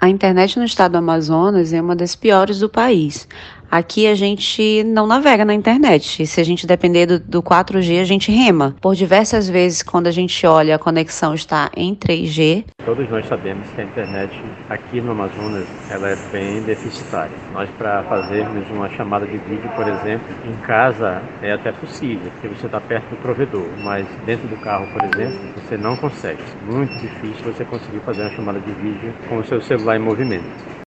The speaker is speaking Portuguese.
A internet no estado do Amazonas é uma das piores do país. Aqui a gente não navega na internet. Se a gente depender do 4G, a gente rema. Por diversas vezes, quando a gente olha, a conexão está em 3G. Todos nós sabemos que a internet aqui no Amazonas ela é bem deficitária. Nós, para fazermos uma chamada de vídeo, por exemplo, em casa é até possível, porque você está perto do provedor, mas dentro do carro, por exemplo, você não consegue. Muito difícil você conseguir fazer uma chamada de vídeo com o seu celular em movimento.